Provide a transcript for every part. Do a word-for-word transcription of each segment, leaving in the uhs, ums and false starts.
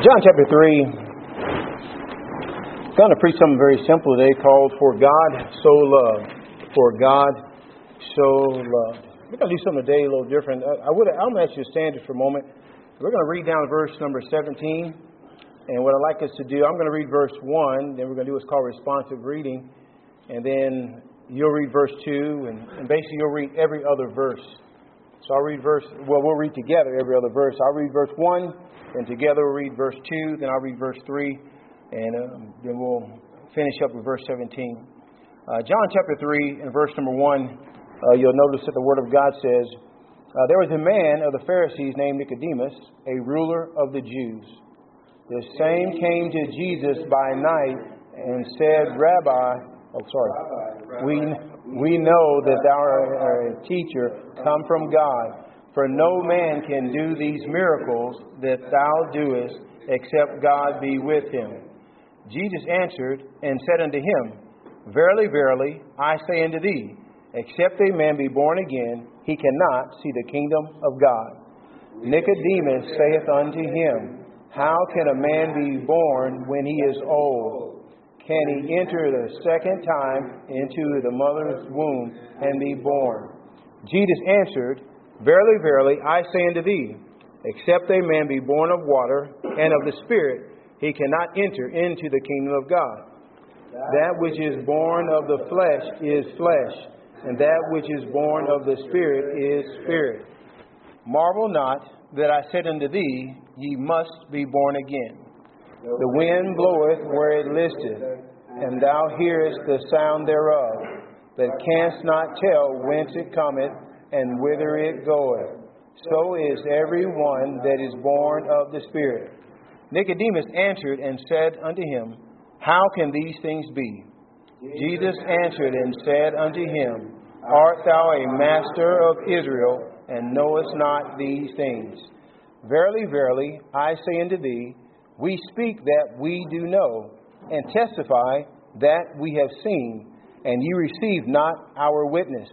John chapter three. I'm going to preach something very simple today called For God So Loved. For God So Loved. We're going to do something today a little different. I, I would, I'm going to ask you to stand just for a moment. We're going to read down verse number seventeen. And what I'd like us to do, I'm going to read verse one. Then we're going to do what's called responsive reading. And then you'll read verse two. And, and basically you'll read every other verse. So I'll read verse, well, we'll read together every other verse. I'll read verse one. And together we'll read verse two, then I'll read verse three, and um, then we'll finish up with verse seventeen. Uh, John chapter three and verse number one, uh, you'll notice that the Word of God says, uh, there was a man of the Pharisees named Nicodemus, a ruler of the Jews. The same came to Jesus by night and said, Rabbi, oh sorry, we, we know that thou art a teacher come from God. For no man can do these miracles that thou doest, except God be with him. Jesus answered and said unto him, Verily, verily, I say unto thee, except a man be born again, he cannot see the kingdom of God. Nicodemus saith unto him, How can a man be born when he is old? Can he enter the second time into the mother's womb and be born? Jesus answered, Verily, verily, I say unto thee, except a man be born of water and of the Spirit, he cannot enter into the kingdom of God. That which is born of the flesh is flesh, and that which is born of the Spirit is spirit. Marvel not that I said unto thee, Ye must be born again. The wind bloweth where it listeth, and thou hearest the sound thereof, but canst not tell whence it cometh, and whither it goeth. So is every one that is born of the Spirit. Nicodemus answered and said unto him, How can these things be? Jesus answered and said unto him, Art thou a master of Israel, and knowest not these things? Verily, verily, I say unto thee, we speak that we do know, and testify that we have seen, and ye receive not our witness.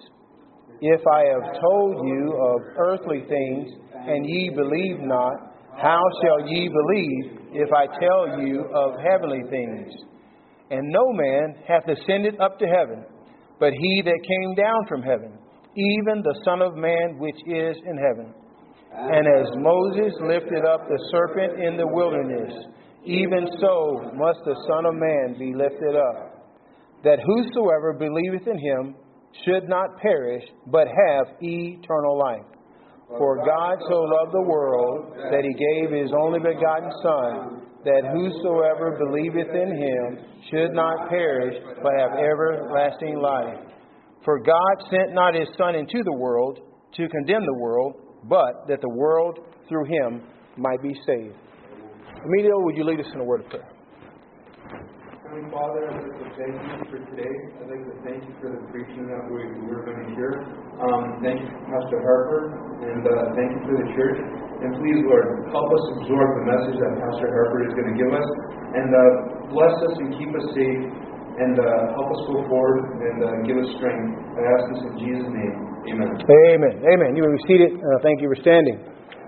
If I have told you of earthly things, and ye believe not, how shall ye believe if I tell you of heavenly things? And no man hath ascended up to heaven, but he that came down from heaven, even the Son of Man which is in heaven. And as Moses lifted up the serpent in the wilderness, even so must the Son of Man be lifted up, that whosoever believeth in him should not perish, but have eternal life. For God so loved the world that he gave his only begotten Son, that whosoever believeth in him should not perish, but have everlasting life. For God sent not his Son into the world to condemn the world, but that the world through him might be saved. Emilio, would you lead us in a word of prayer? Heavenly Father, I'd like to thank you for today. I'd like to thank you for the preaching that we, we're going to hear. Um, thank you for Pastor Harper, and uh, thank you for the church. And please, Lord, help us absorb the message that Pastor Harper is going to give us, and uh, bless us and keep us safe, and uh, help us go forward and uh, give us strength. I ask this in Jesus' name. Amen. Amen. Amen. You may be seated. Uh, thank you for standing.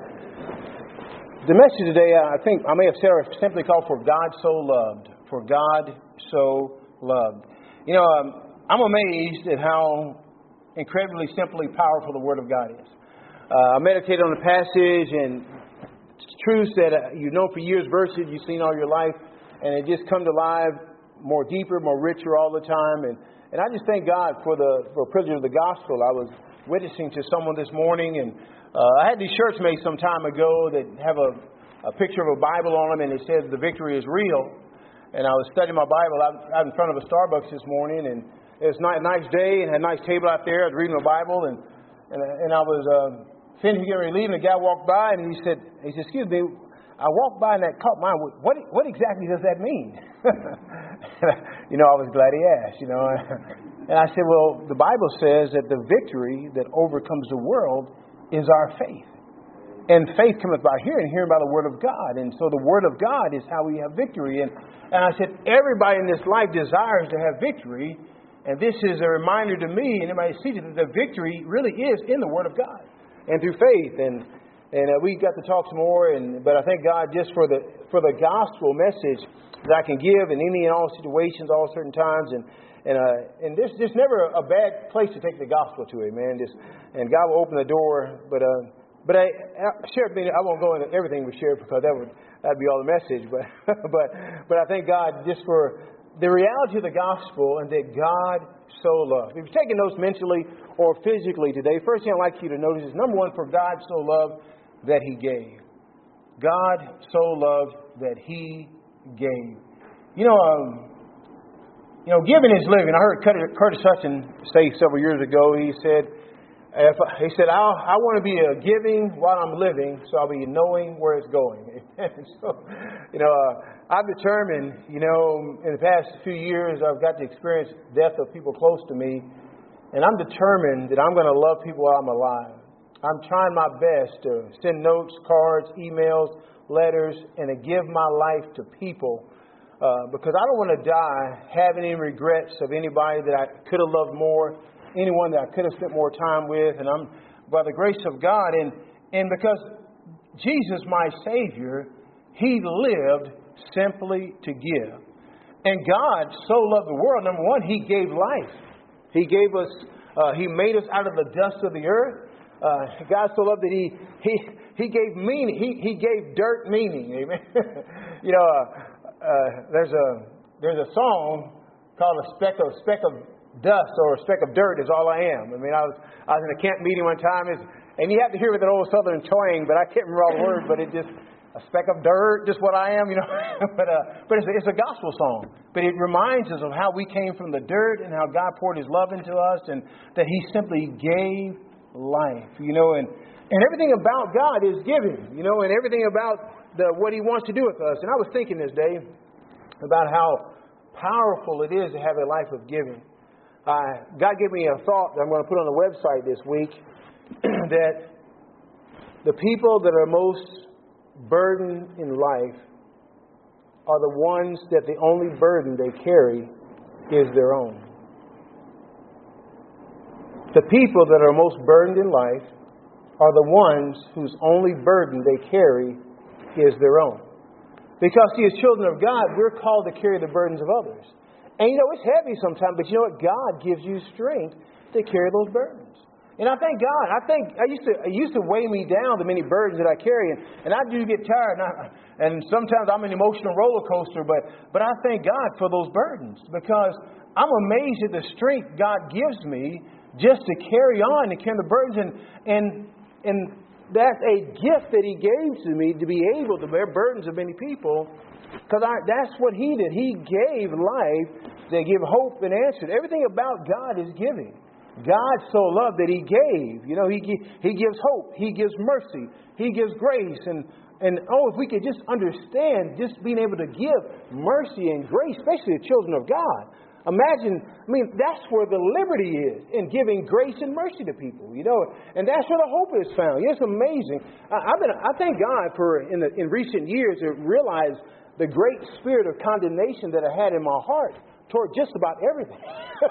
The message today, uh, I think I may have said it simply called For God So Loved. For God so loved. You know, um, I'm amazed at how incredibly simply powerful the Word of God is. Uh, I meditated on the passage and truths that uh, you've known for years, verses you've seen all your life, and it just come to life more deeper, more richer all the time. And, and I just thank God for the, for the privilege of the gospel. I was witnessing to someone this morning, and uh, I had these shirts made some time ago that have a, a picture of a Bible on them, and it says the victory is real. And I was studying my Bible out, out in front of a Starbucks this morning, and it was a nice day, and had a nice table out there. I was reading my Bible, and and, and I was uh, finishing getting ready to leave, and a guy walked by, and he said, he said, excuse me, I walked by, and that caught my eye. What, what exactly does that mean? You know, I was glad he asked, you know. And I said, well, the Bible says that the victory that overcomes the world is our faith. And faith cometh by hearing, hearing by the Word of God. And so the Word of God is how we have victory. And, and I said, everybody in this life desires to have victory. And this is a reminder to me, and everybody sees it, that the victory really is in the Word of God and through faith. And And uh, we got to talk some more. And but I thank God just for the for the gospel message that I can give in any and all situations, all certain times. And and uh, and there's just never a bad place to take the gospel to, amen. Just and God will open the door. But uh, but I, I shared. I won't go into everything we shared because that would that'd be all the message. But but but I thank God just for the reality of the gospel and that God so loved. If you're taking notes mentally or physically today, first thing I'd like you to notice is number one, for God so loved that He gave. God so loved that He gave. You know, um, you know, giving is living. I heard Curtis Hutson say several years ago. He said, if I, he said, I'll, I want to be a giving while I'm living, so I'll be knowing where it's going. so, you know, uh, I've determined, you know, in the past few years, I've got to experience death of people close to me, and I'm determined that I'm going to love people while I'm alive. I'm trying my best to send notes, cards, emails, letters, and to give my life to people uh, because I don't want to die having any regrets of anybody that I could have loved more, anyone that I could have spent more time with. And I'm, by the grace of God, and, and because Jesus, my Savior, He lived simply to give. And God so loved the world. Number one, He gave life. He gave us, uh, He made us out of the dust of the earth. Uh, God so loved that He He He gave meaning. He He gave dirt meaning. Amen. you know, uh, uh, there's a there's a song called "A Speck of Speck of Dust" or "A Speck of Dirt is All I Am." I mean, I was I was in a camp meeting one time, and you have to hear with an old Southern twang, but I can't remember all the words. But it just a speck of dirt, just what I am, you know. but uh, but it's a, it's a gospel song. But it reminds us of how we came from the dirt and how God poured His love into us, and that He simply gave life, you know, and, and everything about God is giving, you know, and everything about the what He wants to do with us. And I was thinking this day about how powerful it is to have a life of giving. Uh, God gave me a thought that I'm going to put on the website this week that the people that are most burdened in life are the ones that the only burden they carry is their own. The people that are most burdened in life are the ones whose only burden they carry is their own. Because, see, as children of God, we're called to carry the burdens of others. And, you know, it's heavy sometimes, but you know what? God gives you strength to carry those burdens. And I thank God. I think I used to it used to weigh me down, the many burdens that I carry, and, and I do get tired. And, I, and sometimes I'm an emotional roller coaster, but but I thank God for those burdens because I'm amazed at the strength God gives me just to carry on and carry the burdens, and and and that's a gift that He gave to me to be able to bear burdens of many people. Because that's what He did. He gave life to give hope and answer. Everything about God is giving. God so loved that He gave. You know, He He gives hope. He gives mercy. He gives grace. And, and oh, if we could just understand just being able to give mercy and grace, especially the children of God. Imagine, I mean, that's where the liberty is, in giving grace and mercy to people, you know. And that's where the hope is found. It's amazing. I, I've been, I thank God for, in, the, in recent years, to realize the great spirit of condemnation that I had in my heart toward just about everything.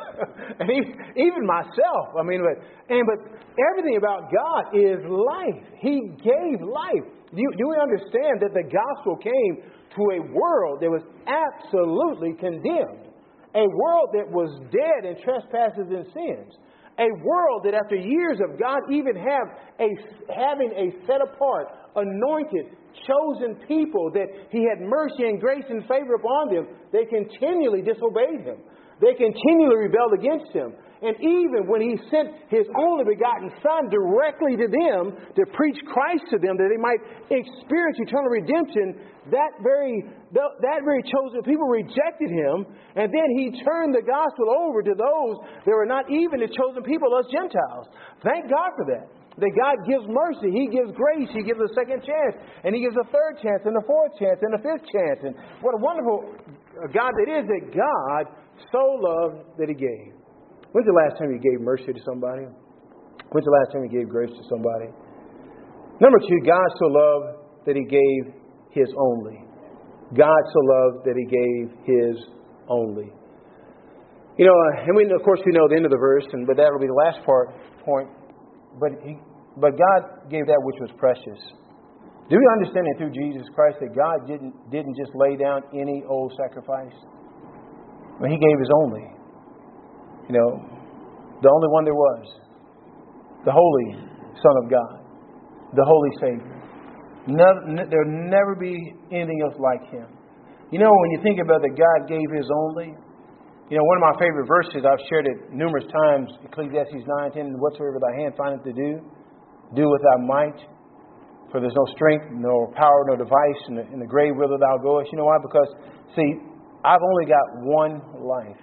and even, even myself. I mean, but, and, but everything about God is life. He gave life. Do you, do we understand that the gospel came to a world that was absolutely condemned? A world that was dead in trespasses and sins. A world that after years of God even have a, having a set apart, anointed, chosen people that He had mercy and grace and favor upon them, they continually disobeyed Him. They continually rebelled against Him. And even when He sent His only begotten Son directly to them to preach Christ to them, that they might experience eternal redemption, that very that very chosen people rejected Him. And then He turned the gospel over to those that were not even the chosen people, us Gentiles. Thank God for that. That God gives mercy, He gives grace, He gives a second chance, and He gives a third chance, and a fourth chance, and a fifth chance. And what a wonderful God that is, that God so loved that He gave. When's the last time you gave mercy to somebody? When's the last time you gave grace to somebody? Number two, God so loved that He gave His only. God so loved that He gave His only. You know, and we, of course we know the end of the verse, and but that'll be the last part point. But he, but God gave that which was precious. Do we understand that through Jesus Christ that God didn't didn't just lay down any old sacrifice? But He gave His only. You know, the only one there was. The Holy Son of God. The Holy Savior. No, there'll never be anything else like Him. You know, when you think about that God gave His only, you know, one of my favorite verses, I've shared it numerous times, Ecclesiastes nine ten, whatsoever thy hand findeth to do, do with thy might. For there's no strength, no power, no device in the, in the grave whither thou goest. You know why? Because, see, I've only got one life.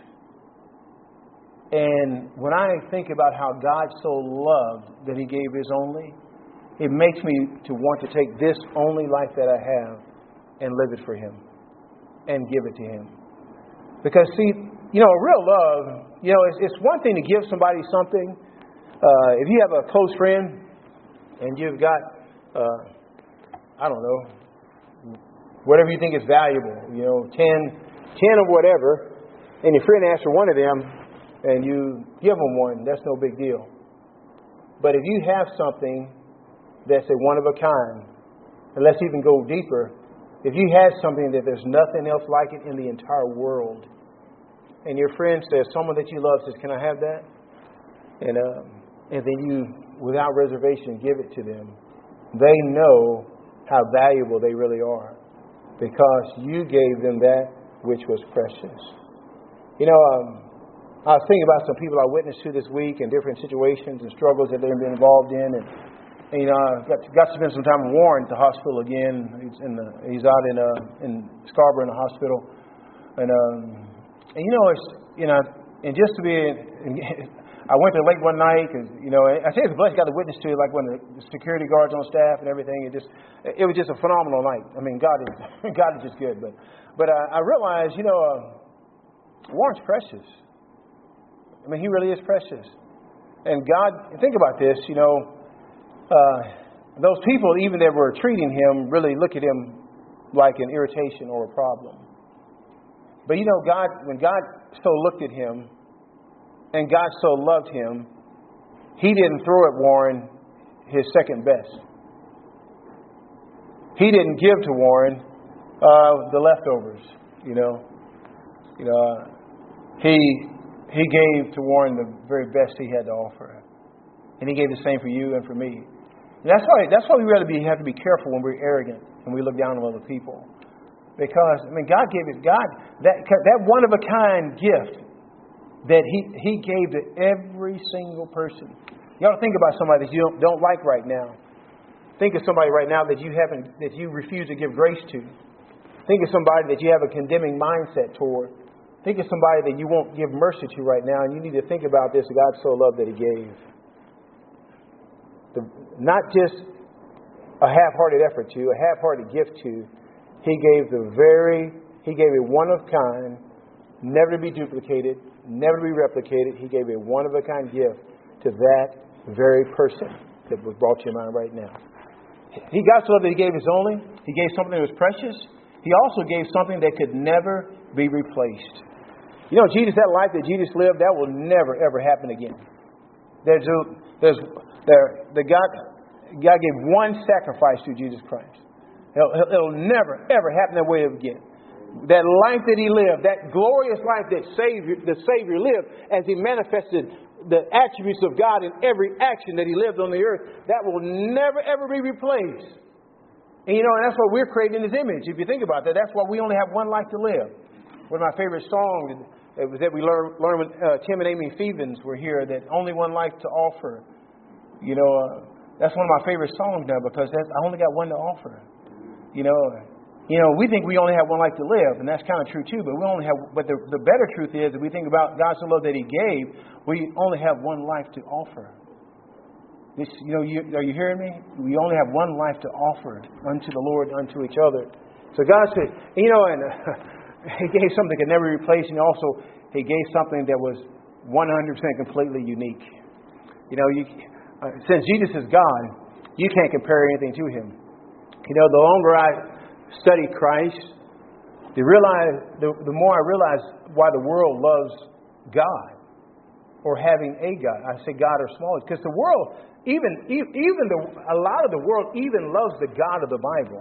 And when I think about how God so loved that He gave His only, it makes me to want to take this only life that I have and live it for Him and give it to Him. Because, see, you know, real love, you know, it's, it's one thing to give somebody something. Uh, if you have a close friend and you've got, uh, I don't know, whatever you think is valuable, you know, ten, ten or whatever, and your friend asks for one of them and you give them one, that's no big deal. But if you have something that's a one of a kind, and let's even go deeper, if you have something that there's nothing else like it in the entire world, and your friend says, someone that you love says, can I have that? And uh, and then you, without reservation, give it to them. They know how valuable they really are because you gave them that which was precious. You know, um, I was thinking about some people I witnessed to this week in different situations and struggles that they've been involved in. And, and you know, I got to, got to spend some time with Warren at the hospital again. He's, in the, he's out in uh, in Scarborough in the hospital. And, um, and you know, it's, you know, and just to be... I went there late one night, because, you know, I say it's a blessing. I got to witness to it, like when the security guards on staff and everything. It just, it was just a phenomenal night. I mean, God is, God is just good. But, but uh, I realized, you know, uh, Warren's precious. I mean, he really is precious. And God, think about this, you know, uh, those people, even that were treating him, really look at him like an irritation or a problem. But you know, God, when God so looked at him, and God so loved him, He didn't throw at Warren his second best. He didn't give to Warren uh, the leftovers. You know, you know, uh, he he gave to Warren the very best he had to offer, and He gave the same for you and for me. And that's why that's why we really be, have to be careful when we're arrogant and we look down on other people, because I mean, God gave it. God that that one of a kind gift that he, he gave to every single person. You ought to think about somebody that you don't, don't like right now. Think of somebody right now that you haven't, that you refuse to give grace to. Think of somebody that you have a condemning mindset toward. Think of somebody that you won't give mercy to right now, and you need to think about this. God so loved that He gave. The, not just a half-hearted effort to, a half-hearted gift to. He gave the very, He gave a one of kind, never to be duplicated, never to be replicated. He gave a one-of-a-kind gift to that very person that was brought to your mind right now. He got so that He gave His only. He gave something that was precious. He also gave something that could never be replaced. You know, Jesus, that life that Jesus lived, that will never, ever happen again. There's, a, there's, there, the God, God gave one sacrifice through Jesus Christ. It'll, it'll never, ever happen that way again. That life that He lived, that glorious life that Savior, the Savior lived as He manifested the attributes of God in every action that He lived on the earth, that will never, ever be replaced. And you know, and that's why we're created in His image. If you think about that, that's why we only have one life to live. One of my favorite songs was that we learned, learned when uh, Tim and Amy Phoebens were here, that only one life to offer. You know, uh, that's one of my favorite songs now, because that's, I only got one to offer. You know, You know, we think we only have one life to live, and that's kind of true too. But we only have. But the, the better truth is, if we think about God's love that He gave, we only have one life to offer. This, you know, you, are you hearing me? We only have one life to offer unto the Lord, unto each other. So God said, you know, and uh, He gave something that could never be replaced, and also He gave something that was one hundred percent completely unique. You know, you, uh, since Jesus is God, you can't compare anything to Him. You know, the longer I study Christ, the realize the, the more I realize why the world loves God, or having a God. I say God or small, because the world even even the a lot of the world even loves the God of the Bible.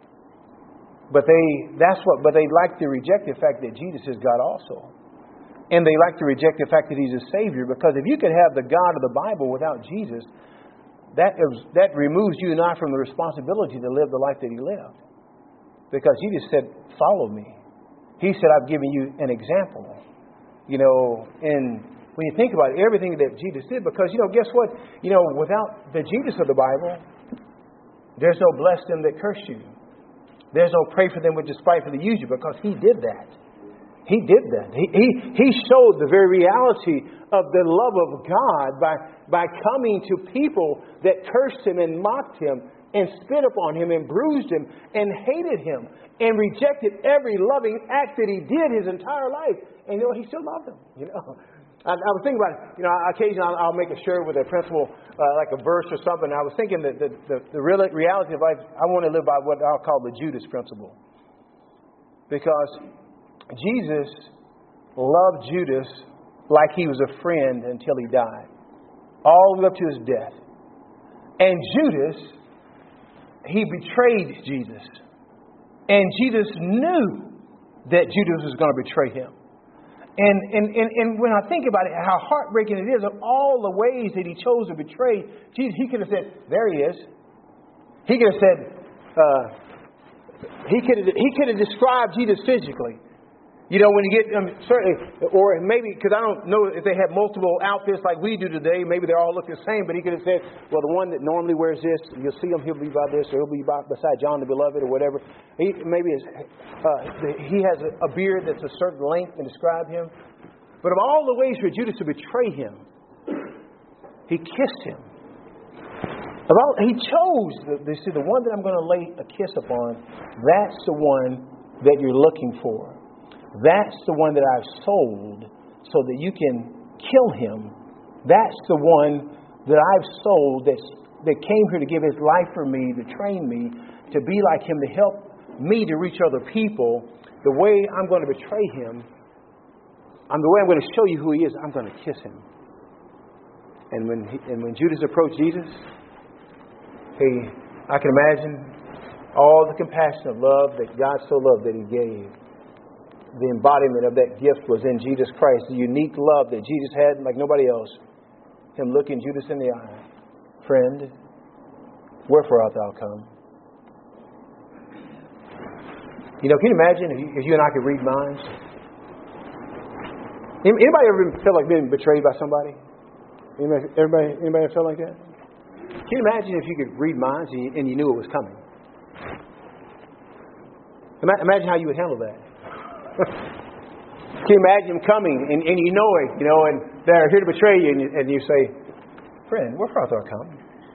But they that's what but they like to reject the fact that Jesus is God also. And they like to reject the fact that He's a Savior, because if you could have the God of the Bible without Jesus, that is, that removes you and I from the responsibility to live the life that He lived. Because Jesus said, follow me. He said, I've given you an example. You know, and when you think about it, everything that Jesus did, because, you know, guess what? You know, without the Jesus of the Bible, there's no bless them that curse you. There's no pray for them which despitefully use you, because He did that. He did that. He, he, he showed the very reality of the love of God by, by coming to people that cursed Him and mocked Him and spit upon Him and bruised Him and hated Him and rejected every loving act that He did His entire life. And you know, He still loved them. You know, I, I was thinking about it. You know, occasionally I'll, I'll make a shirt with a principle, uh, like a verse or something. I was thinking that the, the, the real reality of life, I want to live by what I'll call the Judas principle. Because Jesus loved Judas like he was a friend until he died, all the way up to his death. And Judas, he betrayed Jesus. And Jesus knew that Judas was going to betray him. And, and, and, and when I think about it, how heartbreaking it is, of all the ways that he chose to betray Jesus, he could have said, there he is. He could have said, uh, he could have, he could have described Jesus physically. You know, when you get, um, certainly, or maybe, because I don't know if they have multiple outfits like we do today, maybe they all look the same, but he could have said, well, the one that normally wears this, you'll see him, he'll be by this, or he'll be by, beside John the Beloved, or whatever. He, maybe his, uh, he has a, a beard that's a certain length and describe him. But of all the ways for Judas to betray him, he kissed him. Of all, he chose, the, they said, the one that I'm going to lay a kiss upon, that's the one that you're looking for. That's the one that I've sold so that you can kill him. That's the one that I've sold that's, that came here to give his life for me, to train me, to be like him, to help me to reach other people. The way I'm going to betray him, I'm the way I'm going to show you who he is, I'm going to kiss him. And when he, and when Judas approached Jesus, he, I can imagine all the compassion of love that God so loved that He gave. The embodiment of that gift was in Jesus Christ. The unique love that Jesus had like nobody else. Him looking Judas in the eye. Friend, wherefore art thou come? You know, can you imagine if you, if you and I could read minds? Anybody ever feel like being betrayed by somebody? Anybody, everybody, anybody feel like that? Can you imagine if you could read minds and you, and you knew it was coming? Imagine how you would handle that. Can you imagine him coming and, and you know it, you know, and they're here to betray you, and you, and you say, friend, wherefore art thou come?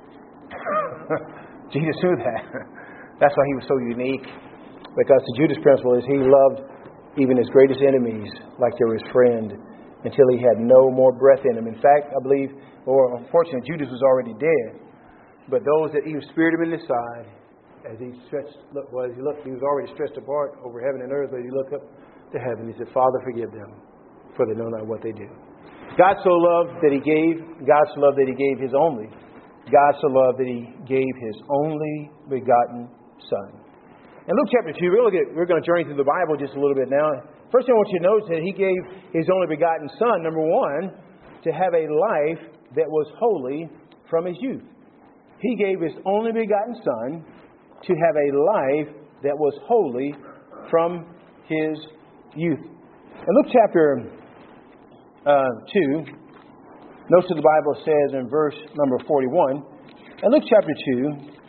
Jesus knew that. That's why he was so unique. Because the Judas principle is he loved even his greatest enemies like they were his friend until he had no more breath in him. In fact, I believe, or unfortunately, Judas was already dead. But those that even speared him in the side, as he stretched, look, well, as he looked, he was already stretched apart over heaven and earth. But he looked up to heaven. He said, Father, forgive them, for they know not what they do. God so loved that He gave. God so loved that He gave His only. God so loved that He gave His only begotten Son. In Luke chapter two, we're, look at, we're going to journey through the Bible just a little bit now. First thing I want you to notice is that He gave His only begotten Son, number one, to have a life that was holy from His youth. He gave His only begotten Son to have a life that was holy from His youth. In Luke chapter uh, two, notice what the Bible says in verse number forty-one. In Luke chapter two,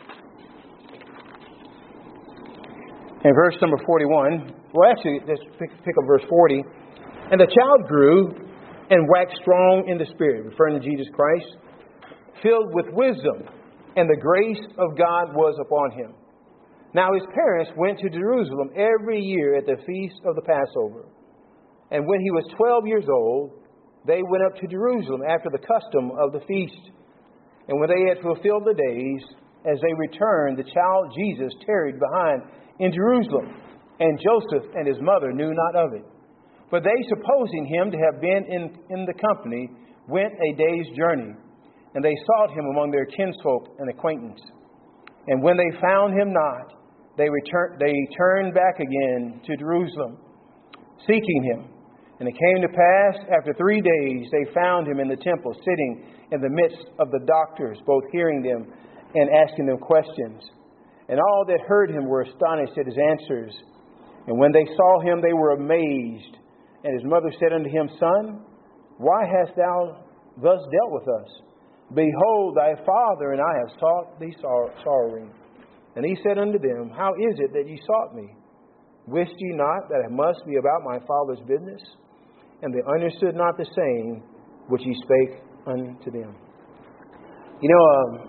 in verse number forty-one, well actually, let's pick, pick up verse forty. And the child grew and waxed strong in the Spirit, referring to Jesus Christ, filled with wisdom, and the grace of God was upon him. Now his parents went to Jerusalem every year at the feast of the Passover. And when he was twelve years old, they went up to Jerusalem after the custom of the feast. And when they had fulfilled the days, as they returned, the child Jesus tarried behind in Jerusalem. And Joseph and his mother knew not of it. But they, supposing him to have been in, in the company, went a day's journey. and they sought him among their kinsfolk and acquaintance. And when they found him not, they returned, they turned back again to Jerusalem, seeking him. And it came to pass, after three days, they found him in the temple, sitting in the midst of the doctors, both hearing them and asking them questions. And all that heard him were astonished at his answers. And when they saw him, they were amazed. And his mother said unto him, Son, why hast thou thus dealt with us? Behold, thy father and I have sought thee sorrowing. And he said unto them, How is it that ye sought me? Wist ye not that it must be about my father's business? And they understood not the saying which he spake unto them. You know, um,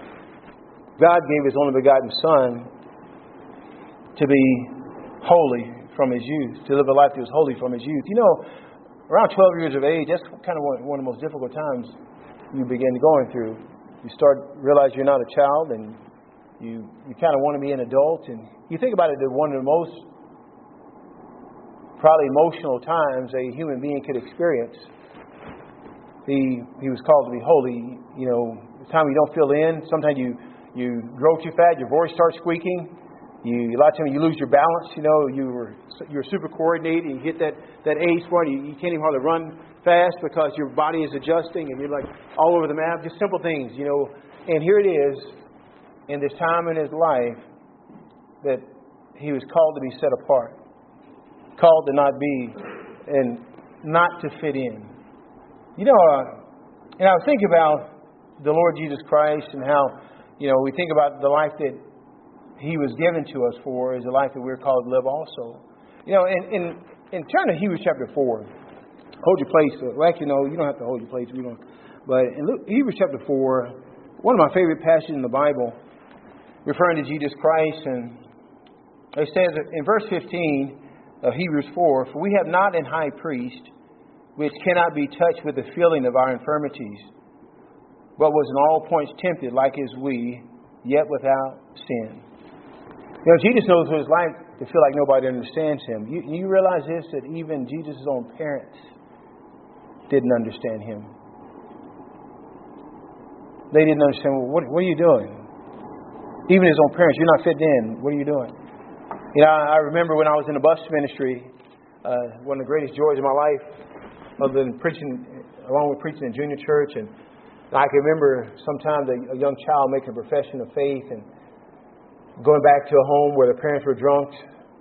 God gave his only begotten Son to be holy from his youth, to live a life that was holy from his youth. You know, around twelve years of age, that's kind of one, one of the most difficult times you begin going through. You start realize you're not a child, and you you kind of want to be an adult. And you think about it, that one of the most probably emotional times a human being could experience. He he was called to be holy. You know, the time you don't fill in. Sometimes you you grow too fast, your voice starts squeaking. You a lot of times you lose your balance. You know, you were you're super coordinated. You hit that that age point. You, you can't even hardly run fast because your body is adjusting, and you're like all over the map. Just simple things, you know. And here it is, in this time in his life, that he was called to be set apart, called to not be, and not to fit in. You know, uh, and I was thinking about the Lord Jesus Christ and how, you know, we think about the life that he was given to us for is a life that we're called to live also. You know, and, and, and turn to Hebrews chapter four. Hold your place. Well, actually, no, you don't have to hold your place. We don't. But in Luke, Hebrews chapter four, one of my favorite passages in the Bible, referring to Jesus Christ, and it says in verse fifteen of Hebrews four, For we have not an high priest which cannot be touched with the feeling of our infirmities, but was in all points tempted like as we, yet without sin. You know, Jesus knows what it's like to feel like nobody understands him. You, you realize this, that even Jesus' own parents didn't understand him. They didn't understand, well, what, what are you doing? Even his own parents, you're not fitting in. What are you doing? You know, I remember when I was in the bus ministry, uh, one of the greatest joys of my life, other than preaching, along with preaching in junior church, and I can remember sometimes a, a young child making a profession of faith and going back to a home where the parents were drunk.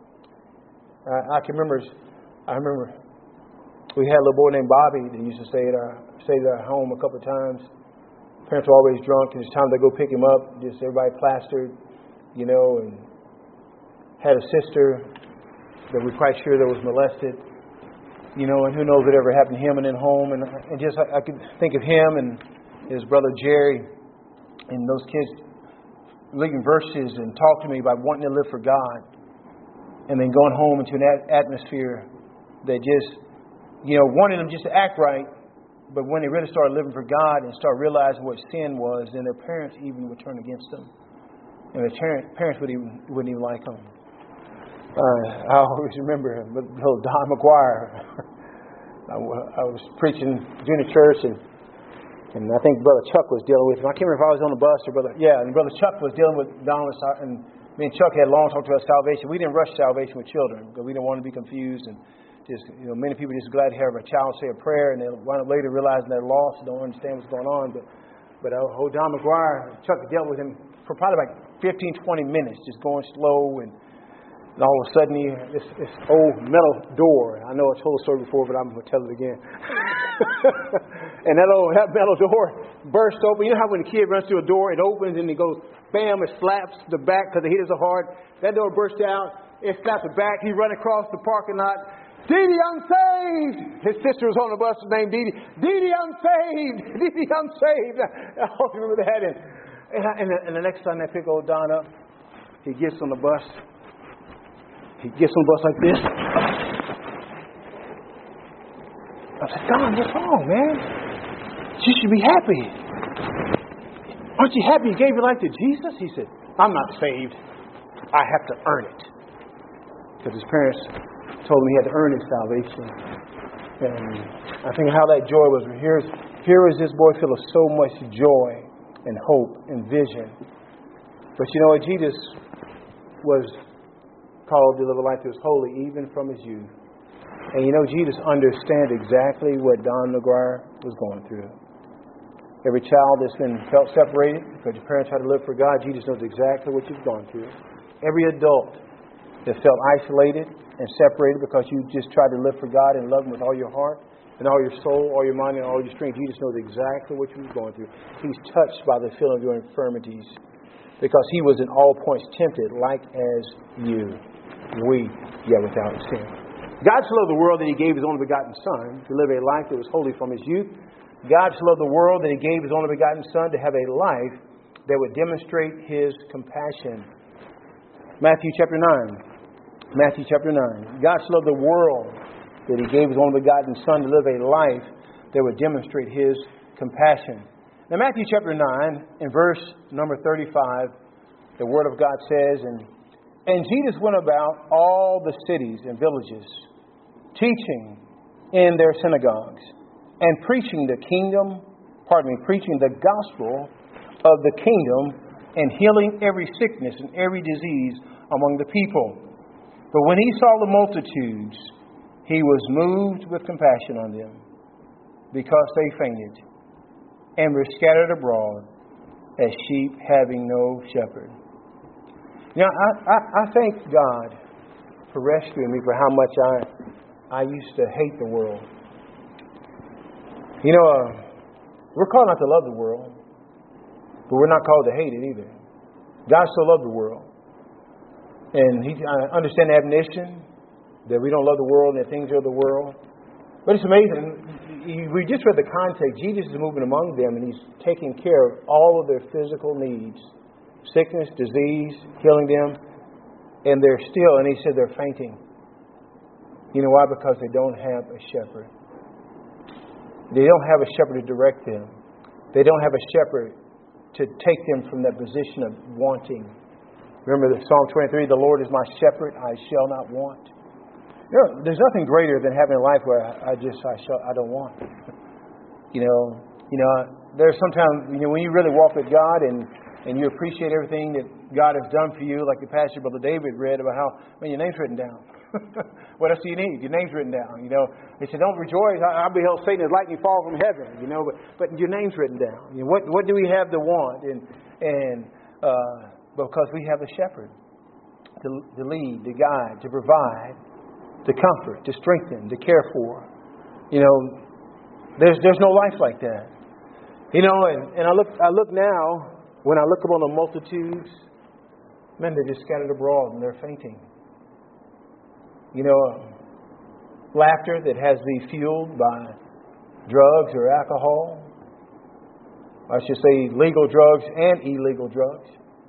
Uh, I can remember, I remember we had a little boy named Bobby that used to stay at our stay at our home a couple of times. Parents were always drunk, and it's time to go pick him up. Just everybody plastered, you know, and had a sister that we're quite sure that was molested, you know, and who knows whatever happened to him and in home. And, and just I, I could think of him and his brother Jerry and those kids reading verses and talk to me about wanting to live for God, and then going home into an atmosphere that just, you know, wanted them just to act right, but when they really started living for God and started realizing what sin was, then their parents even would turn against them, and their parents would even, wouldn't even like them. Uh, I always remember him, little Don McGuire. I, I was preaching junior church, and And I think Brother Chuck was dealing with him. I can't remember if I was on the bus or Brother... Yeah, and Brother Chuck was dealing with Don. And me and Chuck had a long talk about salvation. We didn't rush salvation with children because we didn't want to be confused. And just, you know, many people are just glad to have a child say a prayer, and they'll wind up later realizing they're lost and don't understand what's going on. But but uh, old Don McGuire, Chuck dealt with him for probably like fifteen, twenty minutes, just going slow. And, and all of a sudden, he, this, this old metal door. I know I told the story before, but I'm going to tell it again. And that old that metal door burst open. You know how when a kid runs through a door, it opens and it goes, bam, it slaps the back because the heat is so hard. That door burst out. It slaps the back. He run across the parking lot. Dee Dee, I'm saved. His sister was on the bus named Dee Dee. Dee Dee, I'm saved. Dee Dee, I'm saved. I hope you remember that. And, and, I, and, the, and the next time they pick old Don up, he gets on the bus. He gets on the bus like this. I said, Don, what's wrong, man? You should be happy. Aren't you happy you gave your life to Jesus? He said, I'm not saved. I have to earn it. Because his parents told him he had to earn his salvation. And I think how that joy was. Here's Here is this boy full of so much joy and hope and vision. But you know what? Jesus was called to live a life that was holy even from his youth. And you know, Jesus understands exactly what Don McGuire was going through. Every child that's been felt separated because your parents had to live for God, Jesus knows exactly what you've gone through. Every adult that felt isolated and separated because you just tried to live for God and love Him with all your heart and all your soul, all your mind, and all your strength, Jesus knows exactly what you were going through. He's touched by the feeling of your infirmities because He was in all points tempted like as you, weak, yet without sin. God so loved the world that He gave His only begotten Son to live a life that was holy from His youth. God so loved the world that He gave His only begotten Son to have a life that would demonstrate His compassion. Matthew chapter nine. Matthew chapter nine. God so loved the world that He gave His only begotten Son to live a life that would demonstrate His compassion. Now Matthew chapter nine, in verse number thirty-five, the Word of God says, And, and Jesus went about all the cities and villages, teaching in their synagogues, and preaching the kingdom, pardon me, preaching the gospel of the kingdom and healing every sickness and every disease among the people. But when He saw the multitudes, He was moved with compassion on them because they fainted and were scattered abroad as sheep having no shepherd. Now, I, I, I thank God for rescuing me for how much I, I used to hate the world. You know, uh, we're called not to love the world, but we're not called to hate it either. God so loved the world. And He I understand the admonition that we don't love the world and the things of the world. But it's amazing. We just read the context. Jesus is moving among them and He's taking care of all of their physical needs. Sickness, disease, healing them. And they're still, and He said they're fainting. You know why? Because they don't have a shepherd. They don't have a shepherd to direct them. They don't have a shepherd to take them from that position of wanting. Remember the Psalm twenty-three, the Lord is my shepherd, I shall not want. You know, there's nothing greater than having a life where I just, I shall, I don't want. You know, you know, there's sometimes, you know, when you really walk with God and, and you appreciate everything that God has done for you, like the pastor Brother David read about how, man, your name's written down. What else do you need? Your name's written down. You know, they said, "Don't rejoice. I, I beheld Satan as lightning fall from heaven." You know, but but your name's written down. You know, what what do we have to want? And and uh, because we have a shepherd to, to lead, to guide, to provide, to comfort, to strengthen, to care for. You know, there's there's no life like that. You know, and, and I look I look now when I look upon the multitudes, men, they're just scattered abroad and they're fainting. You know, laughter that has been fueled by drugs or alcohol. I should say legal drugs and illegal drugs.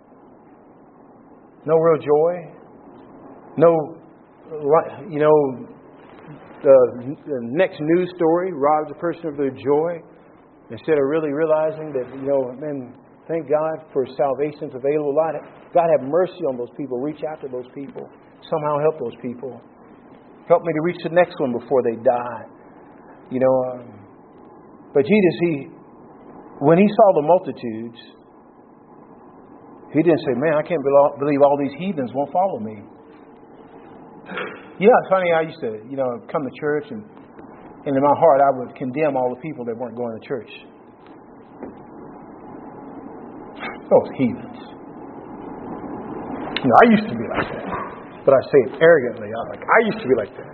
No real joy. No, you know, the, the next news story robs a person of their joy instead of really realizing that, you know, man, thank God for salvation's available. God have mercy on those people. Reach out to those people. Somehow help those people. Help me to reach the next one before they die. You know, um, but Jesus, He, when He saw the multitudes, He didn't say, man, I can't believe all these heathens won't follow me. You know, it's funny, I used to, you know, come to church and, and in my heart I would condemn all the people that weren't going to church. Those heathens. You know, I used to be like that. But I say it arrogantly. I'm like, I used to be like that.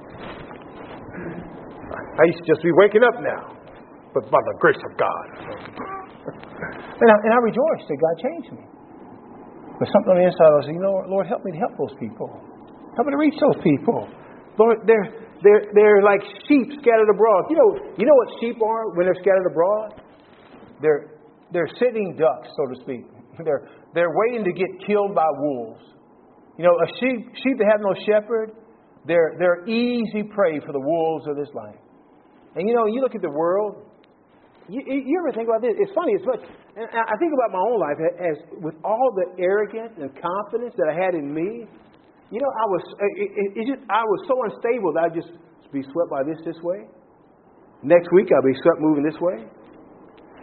I used to just be waking up now. But by the grace of God. and, I, and I rejoice that God changed me. But something on the inside, I was saying, you know, Lord, help me to help those people. Help me to reach those people. Lord, they're they're they're like sheep scattered abroad. You know, you know what sheep are when they're scattered abroad? They're they're sitting ducks, so to speak. They're they're waiting to get killed by wolves. You know, a sheep, sheep that have no shepherd, they're they're easy prey for the wolves of this life. And you know, you look at the world, you, you ever think about this? It's funny, it's much, and I think about my own life as with all the arrogance and confidence that I had in me. You know, I was it, it, it just I was so unstable that I'd just be swept by this this way. Next week I'll be swept moving this way.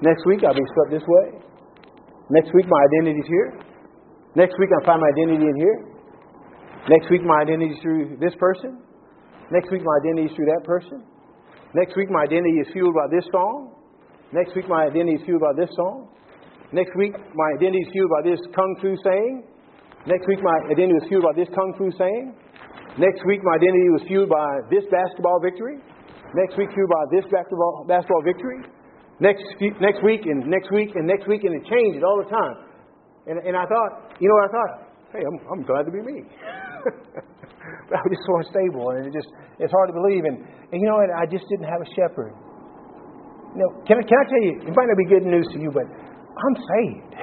Next week I'll be swept this way. Next week my identity's here. Next week I'll find my identity in here. Next week my identity is through this person. Next week my identity is through that person. Next week my identity is fueled by this song. Next week my identity is fueled by this song. Next week my identity is fueled by this kung fu saying. Next week my identity was fueled by this kung fu saying. Next week my identity was fueled by this basketball victory. Next week fueled by this basketball basketball victory. Next next week and next week and next week, and it changed all the time. And and I thought, you know what I thought? Hey, I'm I'm glad to be me. I was just so unstable, and it just it's hard to believe. And, and you know what? I just didn't have a shepherd. You know, can I can I tell you? It might not be good news to you, but I'm saved.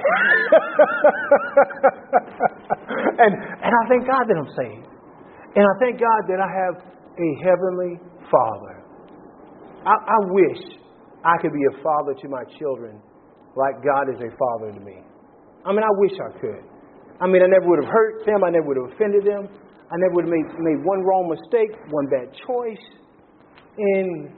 and and I thank God that I'm saved. And I thank God that I have a heavenly Father. I, I wish I could be a father to my children like God is a father to me. I mean, I wish I could. I mean, I never would have hurt them. I never would have offended them. I never would have made, made one wrong mistake, one bad choice. And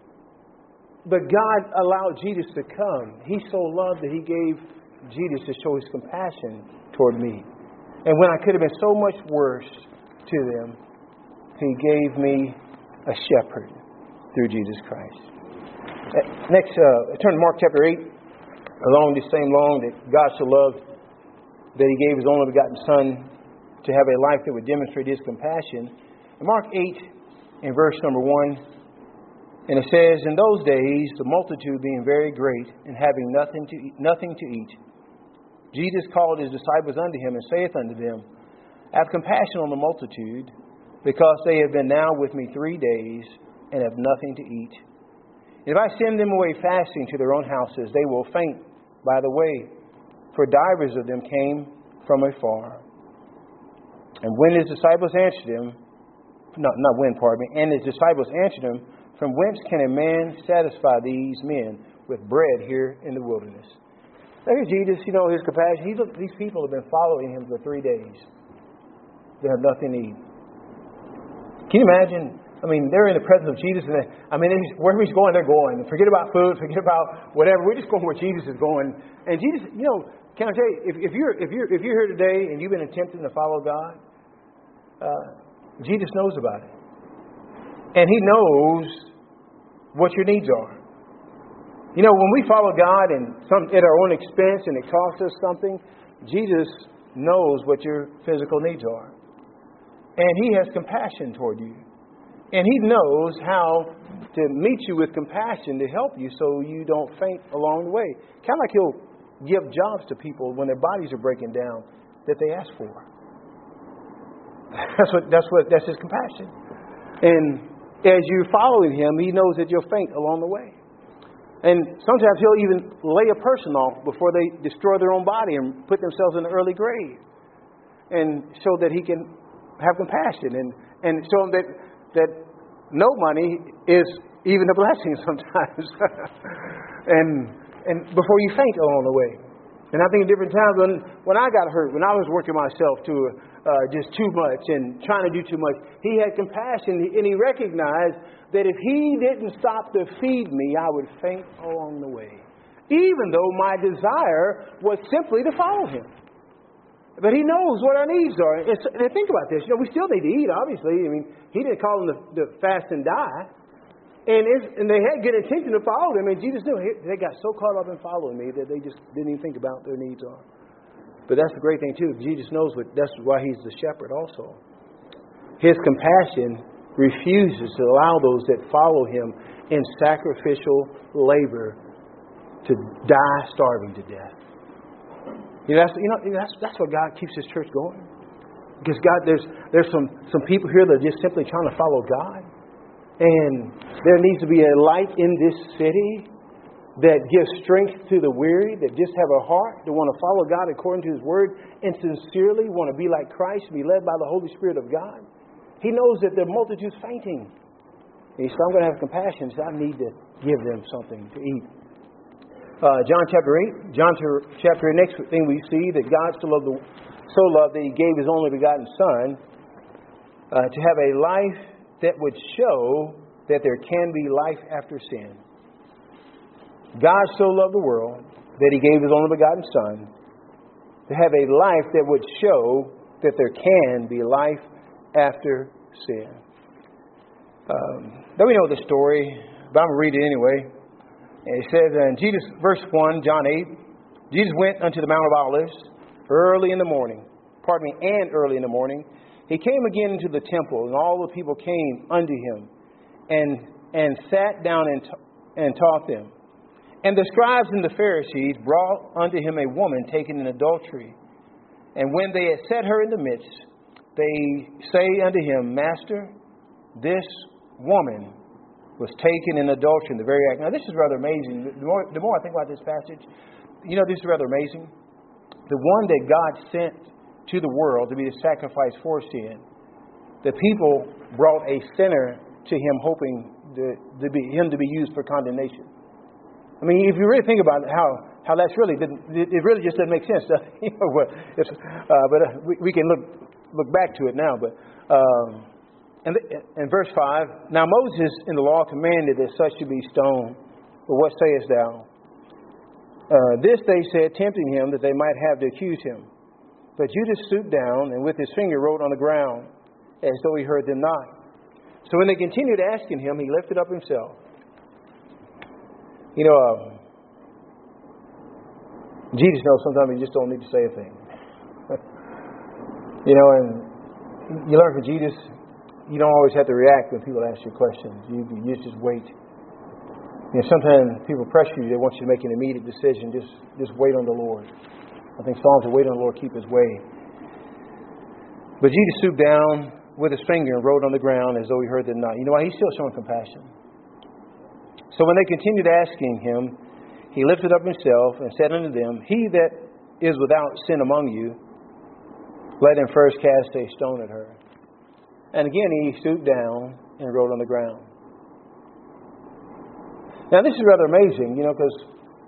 but God allowed Jesus to come. He so loved that He gave Jesus to show His compassion toward me. And when I could have been so much worse to them, He gave me a shepherd through Jesus Christ. Next, uh, turn to Mark chapter eight. Along this same long that God so loved that He gave His only begotten Son to have a life that would demonstrate His compassion. In Mark eight, in verse number one, and it says, "In those days, the multitude being very great, and having nothing to eat, nothing to eat, Jesus called His disciples unto Him, and saith unto them, Have compassion on the multitude, because they have been now with me three days, and have nothing to eat. If I send them away fasting to their own houses, they will faint by the way, for divers of them came from afar. And when His disciples answered Him, no, not when, pardon me, and His disciples answered Him, From whence can a man satisfy these men with bread here in the wilderness?" Look at Jesus, you know, His compassion. He looked, these people have been following Him for three days. They have nothing to eat. Can you imagine? I mean, they're in the presence of Jesus, and they, I mean, wherever He's going, they're going. Forget about food, forget about whatever. We're just going where Jesus is going. And Jesus, you know, can I tell you, if, if you're if you're if you're here today and you've been attempting to follow God, uh, Jesus knows about it, and He knows what your needs are. You know, when we follow God and some at our own expense and it costs us something, Jesus knows what your physical needs are, and He has compassion toward you. And He knows how to meet you with compassion to help you so you don't faint along the way. Kind of like He'll give jobs to people when their bodies are breaking down that they ask for. That's what that's what that's His compassion. And as you're following Him, He knows that you'll faint along the way. And sometimes He'll even lay a person off before they destroy their own body and put themselves in an early grave. And so that He can have compassion and, and show them that that no money is even a blessing sometimes. and and before you faint along the way. And I think at different times when, when I got hurt, when I was working myself to uh, just too much and trying to do too much, He had compassion and He recognized that if He didn't stop to feed me, I would faint along the way. Even though my desire was simply to follow Him. But He knows what our needs are. And, so, and think about this. You know, we still need to eat, obviously. I mean, He didn't call them to, to fast and die. And, it's, and they had good intention to follow Him. And Jesus knew they got so caught up in following Me that they just didn't even think about what their needs are. But that's the great thing, too. Jesus knows what. That's why He's the shepherd also. His compassion refuses to allow those that follow Him in sacrificial labor to die starving to death. You know, that's, you know, that's that's what God keeps His church going. Because God, there's there's some, some people here that are just simply trying to follow God. And there needs to be a light in this city that gives strength to the weary, that just have a heart to want to follow God according to His Word and sincerely want to be like Christ and be led by the Holy Spirit of God. He knows that the multitude's fainting. And He said, I'm going to have compassion, so I need to give them something to eat. Uh, John chapter eight. John chapter eight. Next thing we see that God so loved, the, so loved that He gave His only begotten Son uh, to have a life that would show that there can be life after sin. God so loved the world that He gave His only begotten Son to have a life that would show that there can be life after sin. Um, then we know the story, but I'm going to read it anyway. And it says in Jesus, verse one, John eight, Jesus went unto the Mount of Olives early in the morning. Pardon me, and early in the morning. He came again into the temple, and all the people came unto Him, and and sat down and, and taught them. And the scribes and the Pharisees brought unto Him a woman taken in adultery. And when they had set her in the midst, they say unto Him, Master, this woman was taken in adultery in the very act. Now, this is rather amazing. The more, the more I think about this passage, you know, this is rather amazing. The one that God sent to the world to be the sacrifice for sin, the people brought a sinner to Him hoping to, to be, Him to be used for condemnation. I mean, if you really think about it, how, how that's really, didn't, it really just doesn't make sense. You know, but it's, uh, but uh, we, we can look look back to it now. But um, and in verse five, now Moses in the law commanded that such should be stoned. But what sayest thou? Uh, this they said, tempting Him that they might have to accuse Him. But Judas stooped down and with his finger wrote on the ground, as though he heard them not. So when they continued asking him, he lifted up himself. You know, uh, Jesus knows sometimes you just don't need to say a thing. You know, and you learn from Jesus, you don't always have to react when people ask you questions. You, you just wait. You know, sometimes people pressure you. They want you to make an immediate decision. Just, just wait on the Lord. I think Psalms, to wait on the Lord, keep His way. But Jesus stooped down with his finger and wrote on the ground as though he heard them not. You know why? He's still showing compassion. So when they continued asking him, he lifted up himself and said unto them, He that is without sin among you, let him first cast a stone at her. And again he stooped down and wrote on the ground. Now this is rather amazing, you know, because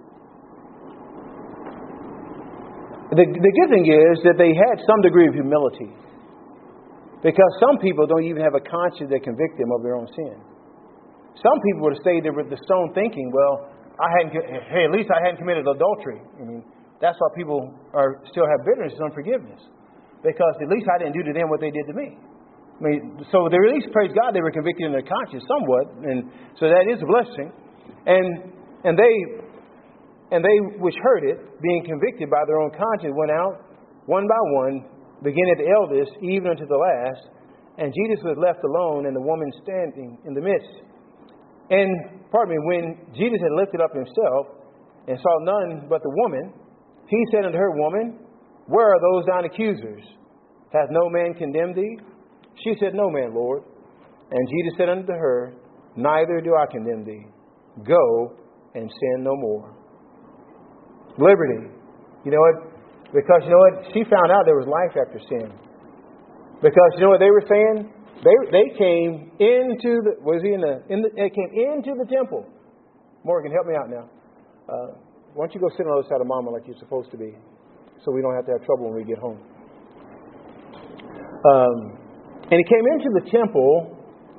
the, the good thing is that they had some degree of humility. Because some people don't even have a conscience that convict them of their own sin. Some people would have stayed there with the stone thinking, well, I hadn't, hey, at least I hadn't committed adultery. I mean, that's why people are still have bitterness and unforgiveness. Because at least I didn't do to them what they did to me. I mean, so they at least, praise God, they were convicted in their conscience somewhat. And so that is a blessing. And and they and they which heard it, being convicted by their own conscience, went out one by one, beginning at the eldest, even unto the last. And Jesus was left alone, and the woman standing in the midst. And, pardon me, when Jesus had lifted up himself and saw none but the woman, he said unto her, Woman, where are those thine accusers? Hath no man condemned thee? She said, No man, Lord. And Jesus said unto her, Neither do I condemn thee. Go and sin no more. Liberty. You know what? Because, you know what? She found out there was life after sin. Because, you know what they were saying? They they came into the, was he in the, in the, they came into the temple. Morgan, help me out now. Uh, why don't you go sit on the other side of Mama like you're supposed to be, so we don't have to have trouble when we get home. Um, and he came into the temple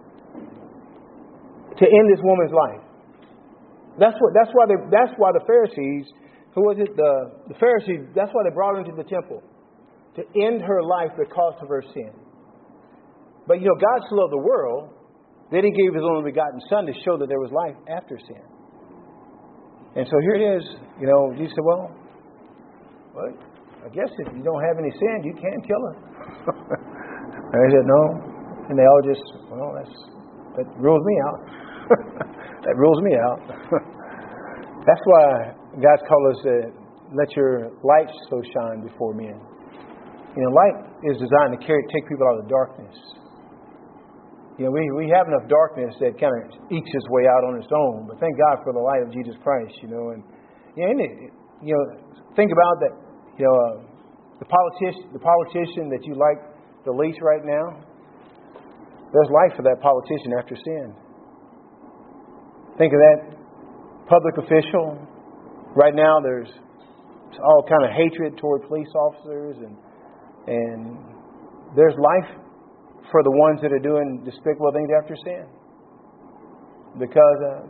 to end this woman's life. That's what. That's why they. That's why the Pharisees. Who was it? The the Pharisees. That's why they brought her into the temple, to end her life because of her sin. But you know, God so loved the world that He gave His only begotten Son to show that there was life after sin. And so here it is. You know, Jesus said, "Well, well, I guess if you don't have any sin, you can't kill her." And they said, "No," and they all just, well, that's that rules me out. That rules me out. That's why God's called us to let your light so shine before men. You know, light is designed to carry, take people out of darkness. You know, we, we have enough darkness that kind of ekes its way out on its own. But thank God for the light of Jesus Christ, you know. And, you know, it, you know think about that, you know, uh, the politician, the politician that you like the least right now, there's life for that politician after sin. Think of that public official. Right now there's all kind of hatred toward police officers, and and there's life for the ones that are doing despicable things after sin. Because uh,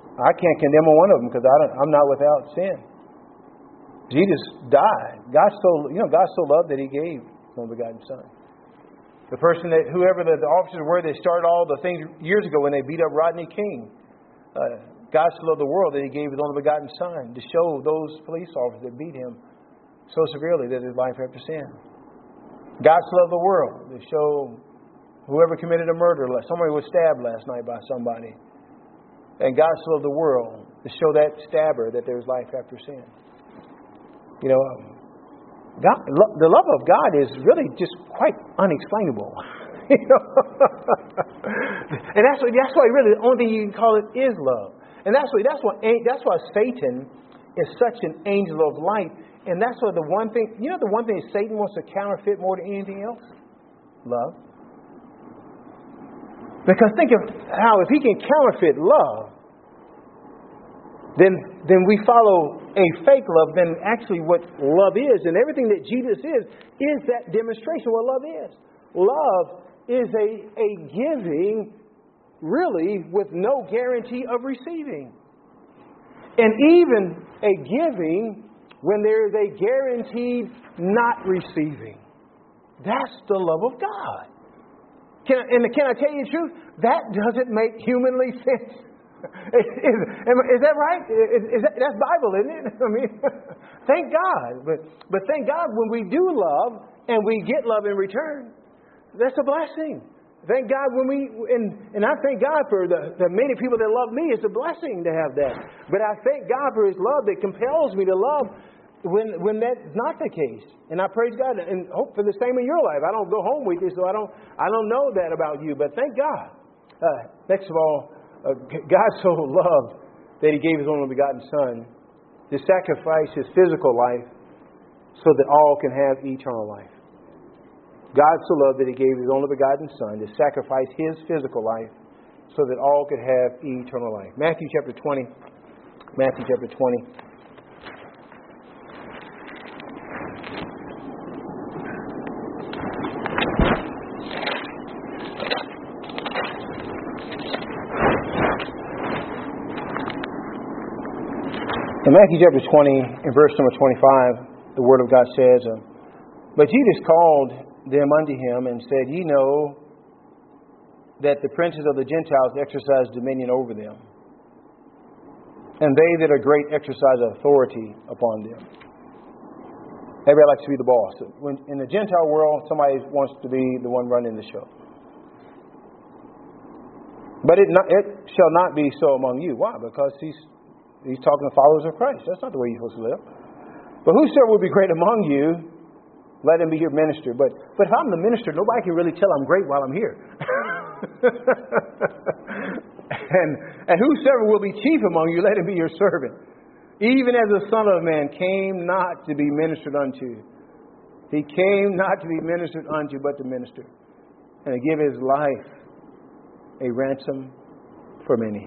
I can't condemn on one of them because I don't, I'm not without sin. Jesus died. God so, you know, God so loved that He gave His only begotten Son. The person that, whoever the, the officers were, they started all the things years ago when they beat up Rodney King. Uh, God so loved the world that He gave His only begotten Son to show those police officers that beat Him so severely that His life after sin. God so loved the world to show whoever committed a murder, somebody was stabbed last night by somebody. And God so loved the world to show that stabber that there's life after sin. You know, God, the love of God is really just quite unexplainable. You know, and that's why that's why really the only thing you can call it is love. And that's why that's why that's why Satan is such an angel of light. And that's why the one thing you know the one thing Satan wants to counterfeit more than anything else, love. Because think of how if he can counterfeit love, then then we follow a fake love than actually what love is. And everything that Jesus is, is that demonstration of what love is. Love is a, a giving, really, with no guarantee of receiving. And even a giving when there is a guaranteed not receiving. That's the love of God. Can I, and can I tell you the truth? That doesn't make humanly sense. Is, is, is that right? Is, is that, that's Bible, isn't it? I mean, thank God. But but thank God when we do love and we get love in return, that's a blessing. Thank God when we and and I thank God for the, the many people that love me. It's a blessing to have that. But I thank God for His love that compels me to love when when that's not the case. And I praise God and hope for the same in your life. I don't go home with you, so I don't I don't know that about you. But thank God. Uh, next of all. Uh, God so loved that He gave His only begotten Son to sacrifice His physical life so that all can have eternal life. God so loved that He gave His only begotten Son to sacrifice His physical life so that all could have eternal life. Matthew chapter twenty. Matthew chapter twenty. In Matthew chapter twenty, in verse number twenty-five, the Word of God says, uh, But Jesus called them unto Him and said, Ye know that the princes of the Gentiles exercise dominion over them, and they that are great exercise authority upon them. Everybody likes to be the boss. When, in the Gentile world, somebody wants to be the one running the show. But it, not, it shall not be so among you. Why? Because He's He's talking to followers of Christ. That's not the way you're supposed to live. But whosoever will be great among you, let him be your minister. But but if I'm the minister, nobody can really tell I'm great while I'm here. and and whosoever will be chief among you, let him be your servant. Even as the Son of Man came not to be ministered unto. He came not to be ministered unto, but to minister. And to give His life a ransom for many.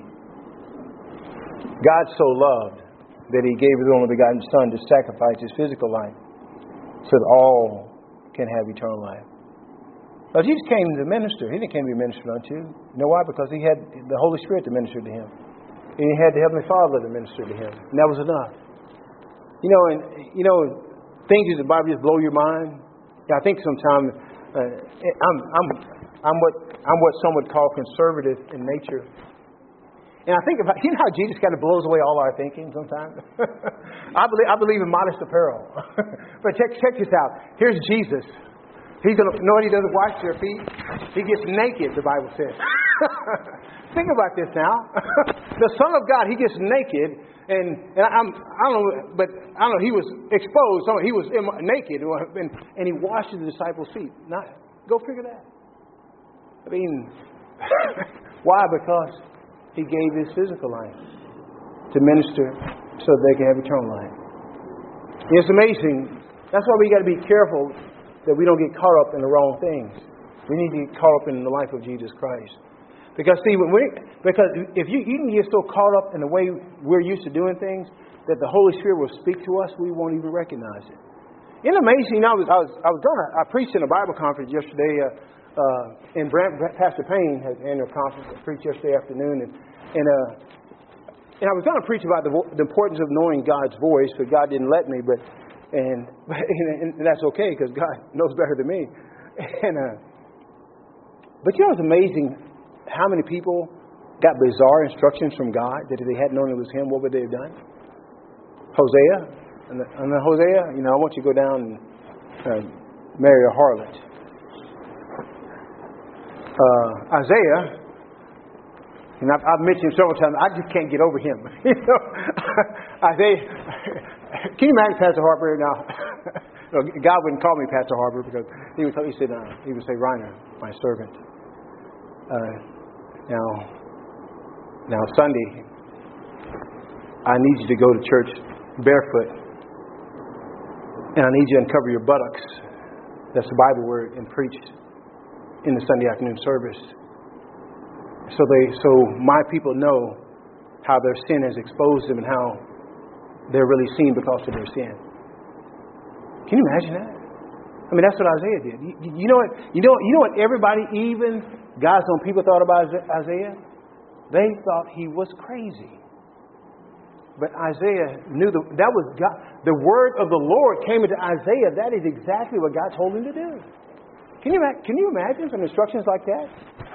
God so loved that He gave His only begotten Son to sacrifice His physical life so that all can have eternal life. Now, Jesus came to minister. He didn't come to be ministered unto. You know why? Because He had the Holy Spirit to minister to Him. And He had the Heavenly Father to minister to Him. And that was enough. You know, and you know, things in the Bible just blow your mind. I think sometimes uh, I'm I'm I'm what I'm what some would call conservative in nature. And I think about, you know how Jesus kind of blows away all our thinking sometimes? I believe I believe in modest apparel. But check check this out. Here's Jesus. He's going to, know what He doesn't wash their feet? He gets naked, the Bible says. Think about this now. The Son of God, He gets naked. And, and I'm, I don't know, but I don't know, He was exposed. He was naked. And, and He washes the disciples' feet. Not, go figure that. I mean, why? Because He gave His physical life to minister so they can have eternal life. It's amazing. That's why we got to be careful that we don't get caught up in the wrong things. We need to get caught up in the life of Jesus Christ. Because see, when we because if you, you can get so caught up in the way we're used to doing things that the Holy Spirit will speak to us, we won't even recognize it. It's amazing. You know, I was I was I was gonna I preached in a Bible conference yesterday. Uh, Uh, and Brent, Pastor Payne had an annual conference. I preached yesterday afternoon, and, and uh, and I was going to preach about the, vo- the importance of knowing God's voice, but God didn't let me. But and and, and that's okay because God knows better than me. And uh, but you know, it's amazing how many people got bizarre instructions from God that if they hadn't known it was Him, what would they have done? Hosea, and the, and the Hosea, you know, I want you to go down and uh, marry a harlot. Uh, Isaiah. And I've, I've mentioned him several times. I just can't get over him. You know, Isaiah. Can you imagine Pastor Harper now? No, God wouldn't call me Pastor Harper because he would. He said uh, he would say, "Reiner, my servant." Uh, now, now Sunday, I need you to go to church barefoot, and I need you to uncover your buttocks. That's the Bible word, and preach in the Sunday afternoon service. So they, so my people know how their sin has exposed them and how they're really seen because of their sin. Can you imagine that? I mean, that's what Isaiah did. You, you know what? You know. You know what? Everybody, even God's own people, thought about Isaiah. They thought he was crazy. But Isaiah knew the, that was God. The word of the Lord came into Isaiah. That is exactly what God told him to do. Can you can you imagine some instructions like that?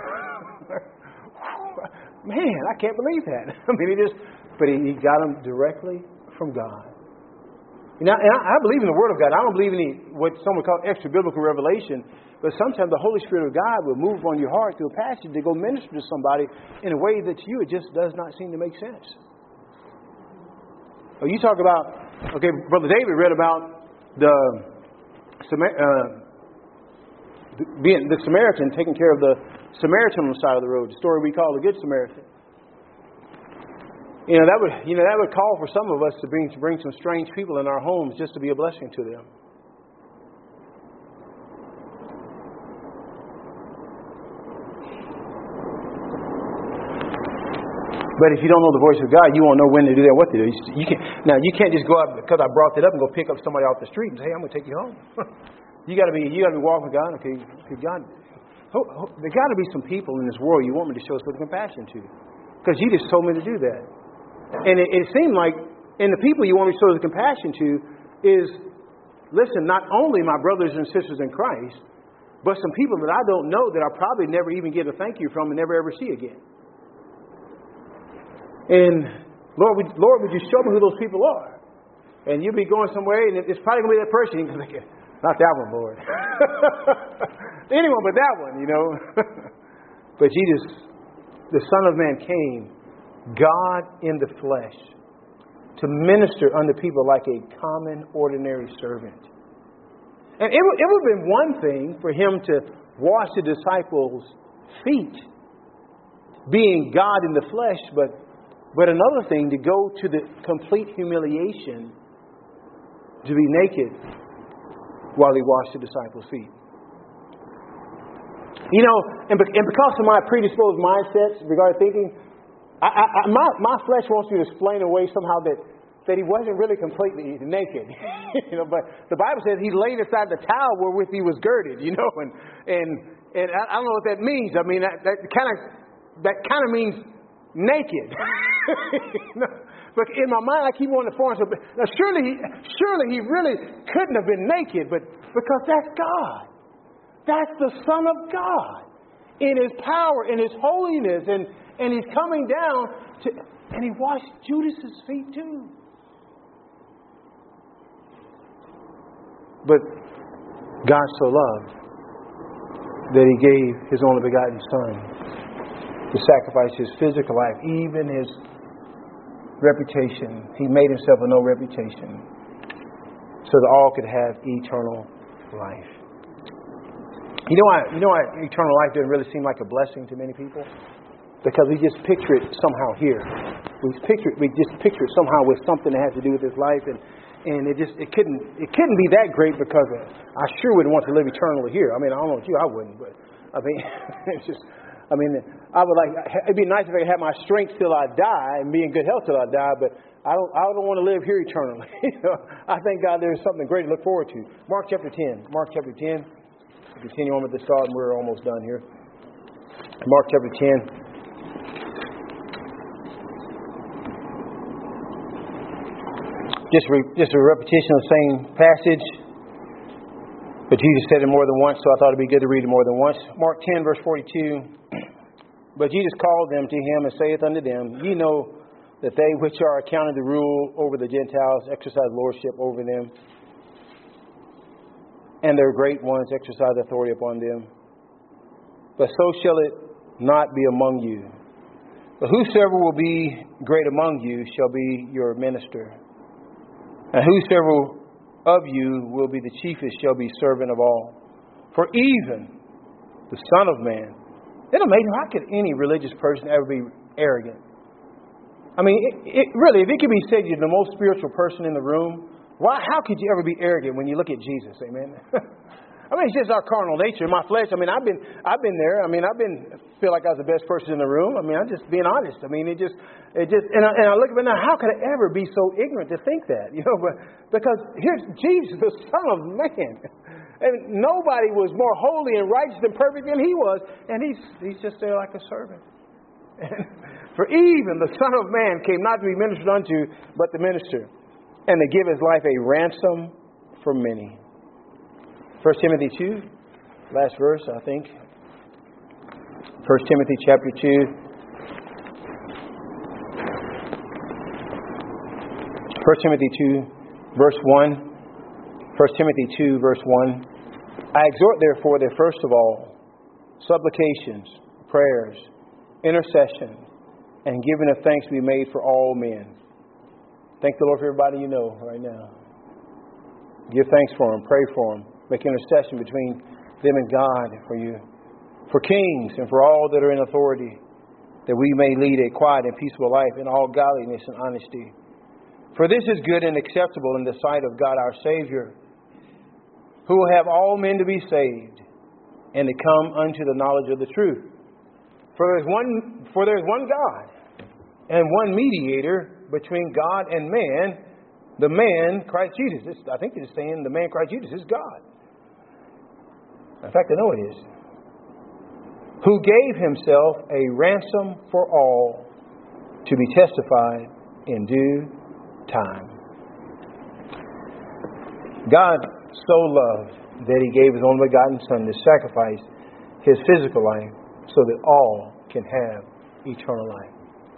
Man, I can't believe that. I mean, he just, but he, he got them directly from God. You know, and I, I believe in the Word of God. I don't believe in any, what some would call extra biblical revelation. But sometimes the Holy Spirit of God will move on your heart through a passage to go minister to somebody in a way that to you it just does not seem to make sense. Oh, you talk about, okay, Brother David read about the uh, being the Samaritan taking care of the Samaritan on the side of the road, the story we call the Good Samaritan. You know, that would you know that would call for some of us to bring to bring some strange people in our homes just to be a blessing to them. But if you don't know the voice of God, you won't know when to do that, what to do. You can't, now you can't just go out because I brought it up and go pick up somebody off the street and say, "Hey, I'm going to take you home." you got to be you got to be walking with God. Okay, okay, God. Oh, oh, there got to be some people in this world you want me to show some compassion to, because you just told me to do that. And it, it seemed like, and the people you want me to show the compassion to is, listen, not only my brothers and sisters in Christ, but some people that I don't know that I'll probably never even get a thank you from and never ever see again. And Lord, would, Lord, would you show me who those people are? And you'll be going somewhere, and it's probably going to be that person. You're thinking, not that one, Lord. Anyone but that one, you know. But Jesus, the Son of Man, came, God in the flesh, to minister unto people like a common, ordinary servant. And it, it would have been one thing for him to wash the disciples' feet, being God in the flesh, but, but another thing to go to the complete humiliation to be naked while he washed the disciples' feet. You know, and, and because of my predisposed mindsets regarding thinking, I, I, I, my, my flesh wants me to explain away somehow that, that he wasn't really completely naked. You know, but the Bible says he laid aside the towel wherewith he was girded. You know, and and and I, I don't know what that means. I mean, that kind of that kind of means naked. You know? But in my mind, I keep wanting to form. Now, surely, he, surely he really couldn't have been naked, but because that's God. That's the Son of God in His power, in His holiness, and, and He's coming down to, and He washed Judas's feet too. But God so loved that He gave His only begotten Son to sacrifice His physical life, even His reputation. He made Himself of no reputation so that all could have eternal life. You know why, you know why eternal life doesn't really seem like a blessing to many people? Because we just picture it somehow here. We picture it, we just picture it somehow with something that has to do with this life, and, and it just it couldn't it couldn't be that great because of, I sure wouldn't want to live eternally here. I mean, I don't know about you, I wouldn't, but I mean it's just I mean I would like it'd be nice if I could have my strength till I die and be in good health till I die, but I don't I don't want to live here eternally. You know, I thank God there's something great to look forward to. Mark chapter ten. Mark chapter ten. Continue on with this thought, and we're almost done here. Mark chapter ten. Just, re, just a repetition of the same passage. But Jesus said it more than once, so I thought it'd be good to read it more than once. Mark ten, verse forty-two. But Jesus called them to him and saith unto them, Ye know that they which are accounted to rule over the Gentiles exercise lordship over them, and their great ones exercise authority upon them. But so shall it not be among you. But whosoever will be great among you shall be your minister. And whosoever of you will be the chiefest shall be servant of all. For even the Son of Man, isn't it amazing? How could any religious person ever be arrogant? I mean, it, it, really, if it could be said you're the most spiritual person in the room, why? How could you ever be arrogant when you look at Jesus? Amen. I mean, it's just our carnal nature, my flesh. I mean, I've been, I've been there. I mean, I've been feel like I was the best person in the room. I mean, I'm just being honest. I mean, it just, it just, and I, and I look at it now. How could I ever be so ignorant to think that? You know, but because here's Jesus, the Son of Man, and nobody was more holy and righteous and perfect than he was, and he's he's just there like a servant. And for even the Son of Man came not to be ministered unto, but to minister, and to give his life a ransom for many. First Timothy two, last verse, I think. First Timothy chapter two. First Timothy two, verse one. First Timothy two, verse one. I exhort therefore that first of all, supplications, prayers, intercession, and giving of thanks be made for all men. Thank the Lord for everybody you know right now. Give thanks for them, pray for them. Make intercession between them and God for you. For kings and for all that are in authority, that we may lead a quiet and peaceful life in all godliness and honesty. For this is good and acceptable in the sight of God our Savior, who will have all men to be saved and to come unto the knowledge of the truth. For there is one, for there is one God and one mediator between God and man, the man Christ Jesus. This, I think it's saying the man Christ Jesus is God. In fact, I know it is. Who gave himself a ransom for all, to be testified in due time. God so loved that he gave his only begotten Son to sacrifice his physical life so that all can have eternal life.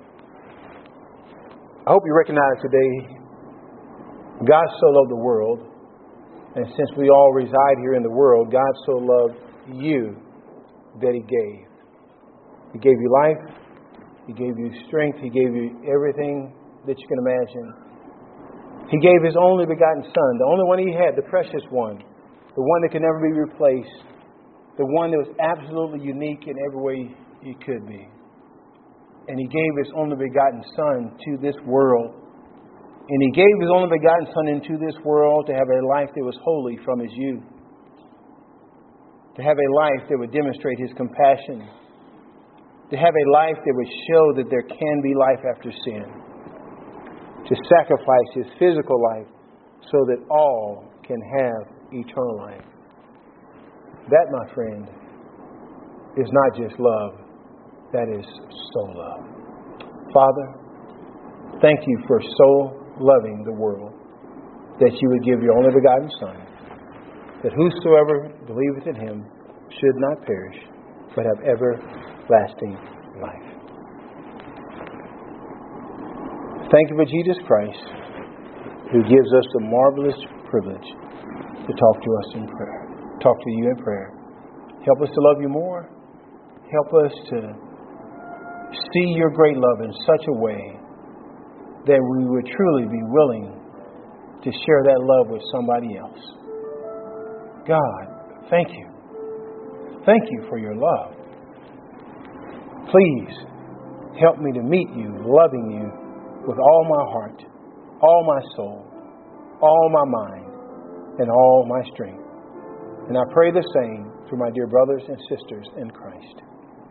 I hope you recognize today, God so loved the world. And since we all reside here in the world, God so loved you that he gave. He gave you life. He gave you strength. He gave you everything that you can imagine. He gave his only begotten Son, the only one he had, the precious one, the one that could never be replaced, the one that was absolutely unique in every way he could be. And he gave his only begotten Son to this world. And he gave his only begotten Son into this world to have a life that was holy from his youth. To have a life that would demonstrate his compassion. To have a life that would show that there can be life after sin. To sacrifice his physical life so that all can have eternal life. That, my friend, is not just love. That is so love. Father, thank you for so loving the world, that you would give your only begotten Son, that whosoever believeth in him should not perish, but have everlasting life. Thank you for Jesus Christ, who gives us the marvelous privilege to talk to us in prayer, talk to you in prayer. Help us to love you more. Help us to see your great love in such a way that we would truly be willing to share that love with somebody else. God, thank you. Thank you for your love. Please help me to meet you, loving you with all my heart, all my soul, all my mind, and all my strength. And I pray the same for my dear brothers and sisters in Christ.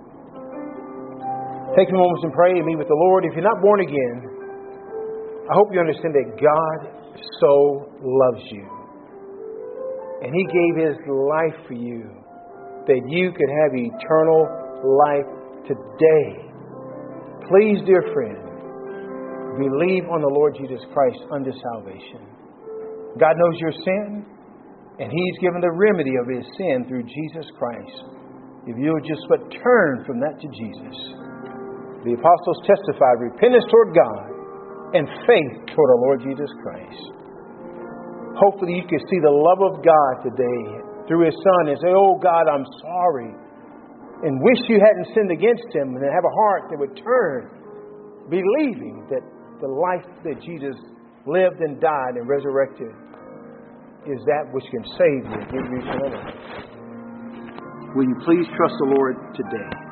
Take a moment and pray and meet with the Lord. If you're not born again, I hope you understand that God so loves you. And he gave his life for you, that you could have eternal life today. Please, dear friend, believe on the Lord Jesus Christ unto salvation. God knows your sin, and He's given the remedy of His sin through Jesus Christ. If you would just but turn from that to Jesus. The apostles testified repentance toward God and faith toward our Lord Jesus Christ. Hopefully you can see the love of God today through His Son and say, oh God, I'm sorry. And wish you hadn't sinned against Him, and have a heart that would turn, believing that the life that Jesus lived and died and resurrected is that which can save you and give you eternal life. Will you please trust the Lord today?